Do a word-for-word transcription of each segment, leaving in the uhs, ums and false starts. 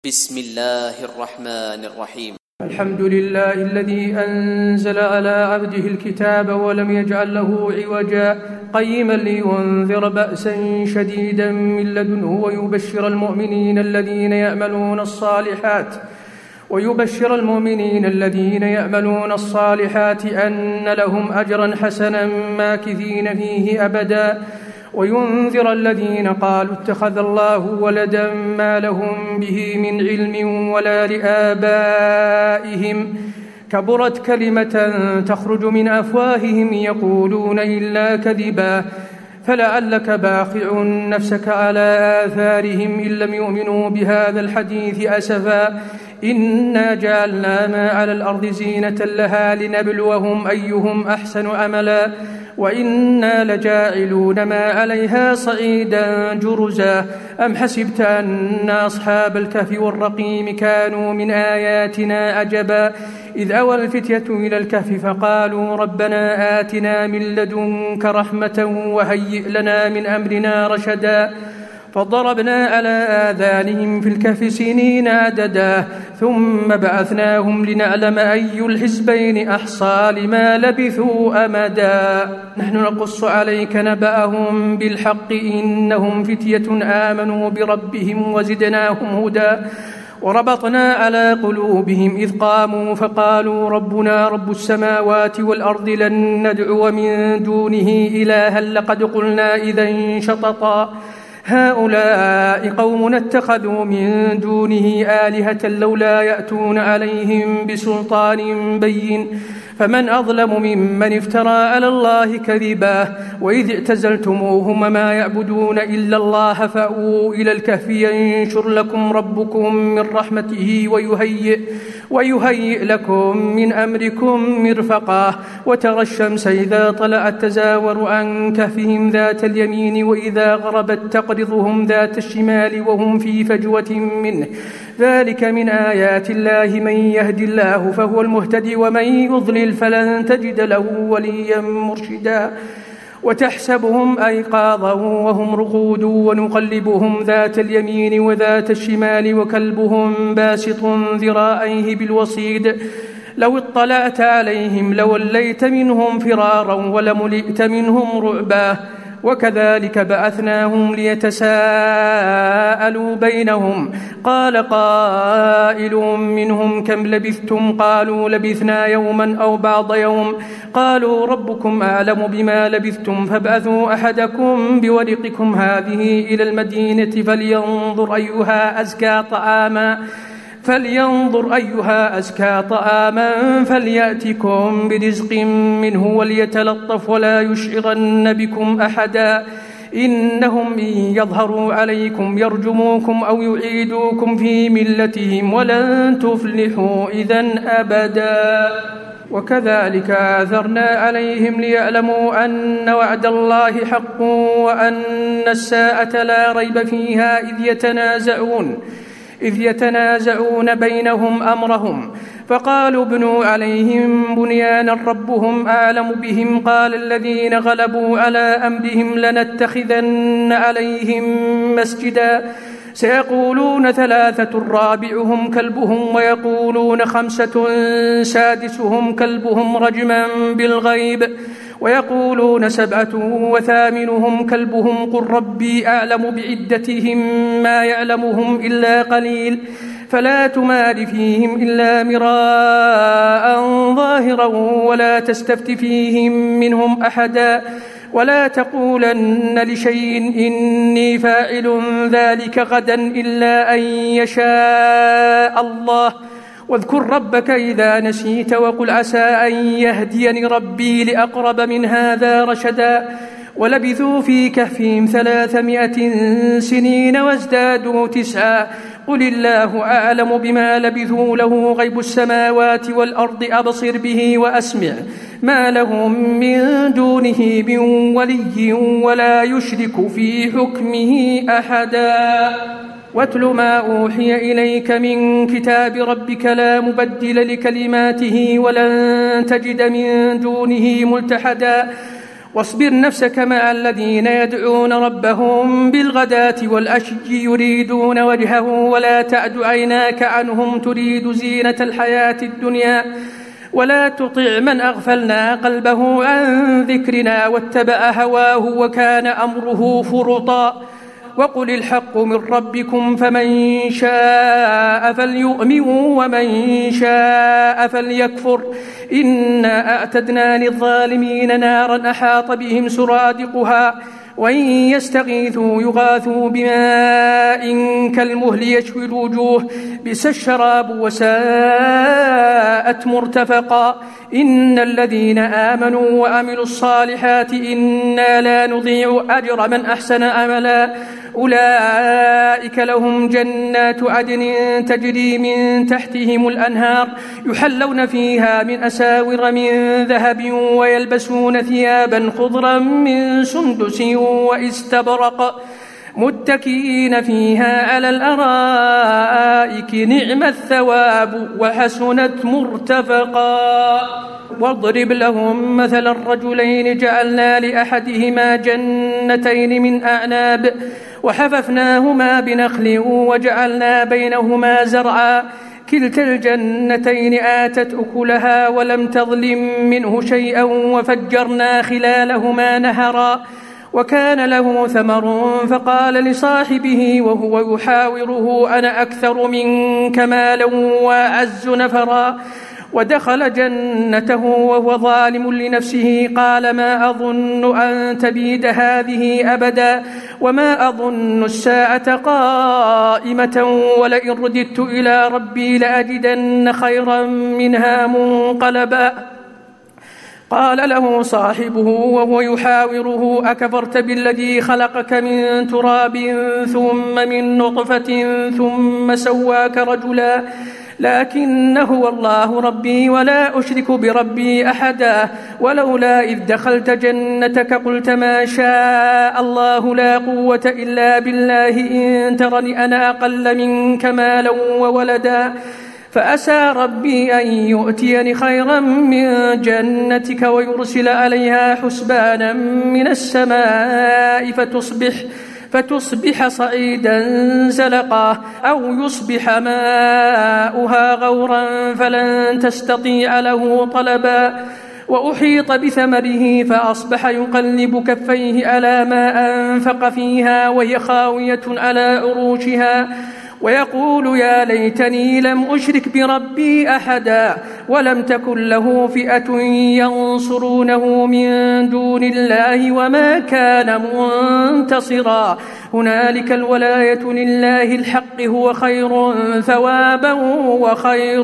بسم الله الرحمن الرحيم. الحمد لله الذي أنزل على عبده الكتاب ولم يجعل له عوجا قيما لينذر بأسا شديدا من لدنه ويبشر المؤمنين الذين يعملون الصالحات ويبشر المؤمنين الذين يعملون الصالحات أن لهم أجرا حسنا ماكثين فيه أبدا وينذر الذين قالوا اتخذ الله ولدا ما لهم به من علم ولا لآبائهم كبرت كلمة تخرج من أفواههم يقولون إلا كذبا فلعلك باخع نفسك على آثارهم إن لم يؤمنوا بهذا الحديث أسفا إنا جعلنا ما على الأرض زينة لها لنبلوهم أيهم أحسن عملا وإنا لجاعلون ما عليها صعيدا جرزا أم حسبت أن أصحاب الكهف والرقيم كانوا من آياتنا عجبا إذ أوى الفتية إلى الكهف فقالوا ربنا آتنا من لدنك رحمة وهيئ لنا من أمرنا رشدا فضربنا على آذانهم في الكهف سنين عددا ثم بعثناهم لنعلم أي الحزبين أحصى لما لبثوا أمدا نحن نقص عليك نبأهم بالحق إنهم فتية آمنوا بربهم وزدناهم هدى وربطنا على قلوبهم إذ قاموا فقالوا ربنا رب السماوات والأرض لن ندعو من دونه إلها لقد قلنا إذا شططا هؤلاء قوم اتخذوا من دونه آلهة لولا يأتون عليهم بسلطان بين فمن أظلم ممن افترى على الله كذبا وإذ اعتزلتموهم ما يعبدون إلا الله فأووا إلى الكهف ينشر لكم ربكم من رحمته ويهيئ, ويهيئ لكم من أمركم مرفقا وترى الشمس إذا طلعت تزاور عن كهفهم ذات اليمين وإذا غربت تقرضهم ذات الشمال وهم في فجوة منه ذلك من آيات الله من يهد الله فهو المهتدي ومن يضلل فلن تجد له وليا مرشدا وتحسبهم أيقاظا وهم رقود ونقلبهم ذات اليمين وذات الشمال وكلبهم باسط ذراعيه بالوصيد لو اطلعت عليهم لوليت منهم فرارا ولملئت منهم رعبا وكذلك بعثناهم ليتساءلوا بينهم قال قائل منهم كم لبثتم قالوا لبثنا يوما أو بعض يوم قالوا ربكم أعلم بما لبثتم فابعثوا أحدكم بورقكم هذه إلى المدينة فلينظر أيها أزكى طعاما فلينظر أيها أزكى طعاما فليأتكم برزق منه وليتلطف ولا يشعرن بكم أحدا إنهم إن يظهروا عليكم يرجموكم أو يعيدوكم في ملتهم ولن تفلحوا إذن أبدا وكذلك آثرنا عليهم ليعلموا أن وعد الله حق وأن الساعة لا ريب فيها إذ يتنازعون إذ يتنازعون بينهم أمرهم فقالوا ابنوا عليهم بنيانا ربهم أعلم بهم قال الذين غلبوا على أمرهم لنتخذن عليهم مسجدا سيقولون ثلاثة رابعهم كلبهم ويقولون خمسة سادسهم كلبهم رجما بالغيب ويقولون سبعة وثامنهم كلبهم قل ربي أعلم بعدتهم ما يعلمهم إلا قليل فلا تمار فيهم إلا مراء ظاهرا ولا تستفت فيهم منهم أحدا ولا تقولن لشيء إني فاعل ذلك غدا إلا أن يشاء الله واذكر ربك إذا نسيت وقل عسى أن يهديني ربي لأقرب من هذا رشدا ولبثوا في كهفهم ثلاثمائة سنين وازدادوا تسعا قل الله أعلم بما لبثوا له غيب السماوات والأرض أبصر به وأسمع ما لهم من دونه من ولي ولا يشرك في حكمه أحدا واتل ما أوحي إليك من كتاب ربك لا مبدل لكلماته ولن تجد من دونه ملتحدا واصبر نفسك مع الذين يدعون ربهم بالغداة والعشي يريدون وجهه ولا تعد عيناك عنهم تريد زينة الحياة الدنيا ولا تطع من أغفلنا قلبه عن ذكرنا واتبع هواه وكان أمره فرطا وقل الحق من ربكم فمن شاء فليؤمن ومن شاء فليكفر إنا أعتدنا للظالمين نارا أحاط بهم سرادقها وإن يستغيثوا يغاثوا بماء كالمهل يشوي الوجوه بئس الشراب وساءت مرتفقا إن الذين آمنوا وعملوا الصالحات إنا لا نضيع أجر من أحسن عملا أولئك لهم جنات عدن تجري من تحتهم الأنهار يحلون فيها من أساور من ذهب ويلبسون ثيابا خضرا من سندس واستبرق متكئين فيها على الأرائك نعم الثواب وحسنت مرتفقا واضرب لهم مثل الرجلين جعلنا لأحدهما جنتين من أعناب وحففناهما بنخل وجعلنا بينهما زرعا كلتا الجنتين آتت أكلها ولم تظلم منه شيئا وفجرنا خلالهما نهرا وكان له ثمر فقال لصاحبه وهو يحاوره أنا أكثر منك مالا وأعز نفرا ودخل جنته وهو ظالم لنفسه قال ما أظن أن تبيد هذه أبدا وما أظن الساعة قائمة ولئن رددت إلى ربي لأجدن خيرا منها منقلبا قال له صاحبه وهو يحاوره أكفرت بالذي خلقك من تراب ثم من نطفة ثم سواك رجلا لكن هو الله ربي ولا أشرك بربي أحدا ولولا إذ دخلت جنتك قلت ما شاء الله لا قوة إلا بالله إن ترني أنا أقل منك مالا وولدا فأسى ربي أن يؤتيني خيرا من جنتك ويرسل عليها حسبانا من السماء فتصبح فتصبح صعيدا زلقا أو يصبح ماؤها غورا فلن تستطيع له طلبا وأحيط بثمره فأصبح يقلب كفيه على ما أنفق فيها وهي خاوية على عروشها ويقول يا ليتني لم أشرك بربي أحدا ولم تكن له فئة ينصرونه من دون الله وما كان منتصرا هنالك الولاية لله الحق هو خير ثوابا وخير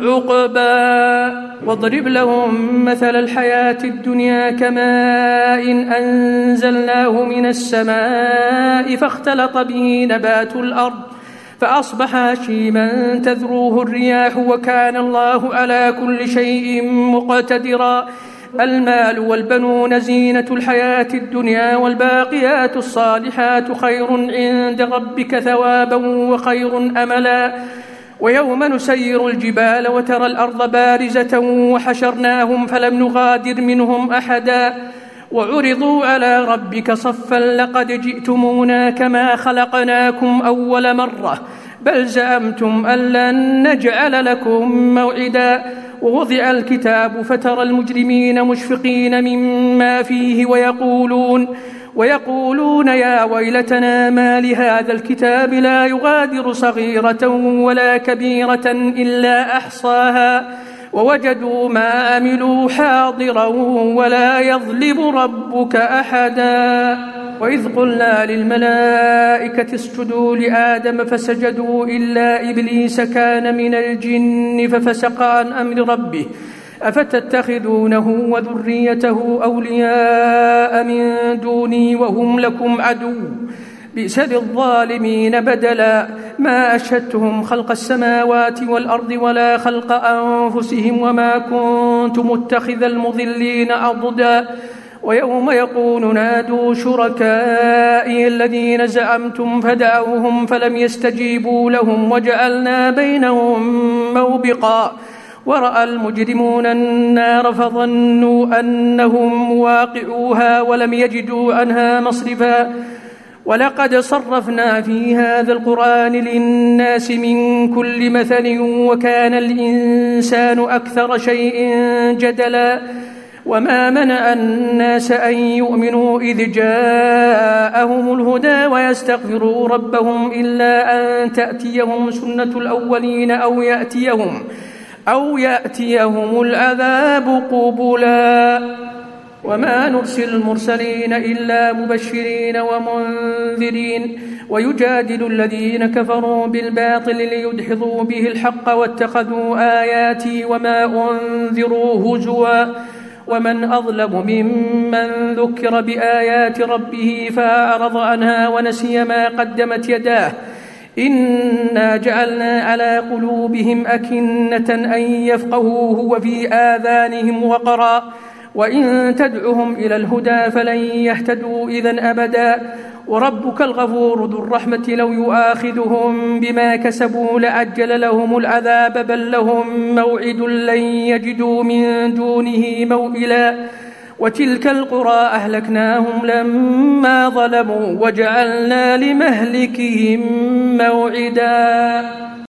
عقبا واضرب لهم مثل الحياة الدنيا كماء أنزلناه من السماء فاختلط به نبات الأرض فأصبح هشيما تذروه الرياح وكان الله على كل شيء مقتدرا المال والبنون زينة الحياة الدنيا والباقيات الصالحات خير عند ربك ثوابا وخير أملا ويوم نسير الجبال وترى الأرض بارزة وحشرناهم فلم نغادر منهم أحدا وعرضوا على ربك صفا لقد جئتمونا كما خلقناكم أول مرة بل زعمتم أن لن نجعل لكم موعدا ووضع الكتاب فترى المجرمين مشفقين مما فيه ويقولون ويقولون يا ويلتنا ما لهذا الكتاب لا يغادر صغيرة ولا كبيرة إلا أحصاها ووجدوا ما عملوا حاضرا ولا يظلم ربك أحدا وإذ قلنا للملائكة اسجدوا لآدم فسجدوا إلا إبليس كان من الجن ففسق عن أمر ربه أفتتخذونه وذريته أولياء من دوني وهم لكم عدو بئس للظالمين بدلا ما أشهدتهم خلق السماوات والأرض ولا خلق أنفسهم وما كنت متخذ المضلين عضدا ويوم يقول نادوا شركائي الذين زعمتم فدعوهم فلم يستجيبوا لهم وجعلنا بينهم موبقا ورأى المجرمون النار فظنوا أنهم واقعوها ولم يجدوا عنها مصرفا ولقد صرفنا في هذا القرآن للناس من كل مثل وكان الإنسان أكثر شيء جدلا وما منع الناس أن يؤمنوا إذ جاءهم الهدى ويستغفروا ربهم إلا أن تأتيهم سنة الأولين أو يأتيهم أو يأتيهم العذاب قبلا وما نرسل المرسلين إلا مبشرين ومنذرين ويجادل الذين كفروا بالباطل ليدحضوا به الحق واتخذوا آياتي وما أنذروا هزوا ومن أظلم ممن ذكر بآيات ربه فأعرض عنها ونسي ما قدمت يداه إنا جعلنا على قلوبهم أكنة أن يفقهوه وفي آذانهم وقرا وإن تدعهم إلى الهدى فلن يهتدوا إذن أبدا وربك الغفور ذو الرحمة لو يؤاخذهم بما كسبوا لعجل لهم العذاب بل لهم موعد لن يجدوا من دونه موئلا وتلك القرى أهلكناهم لما ظلموا وجعلنا لمهلكهم موعدا.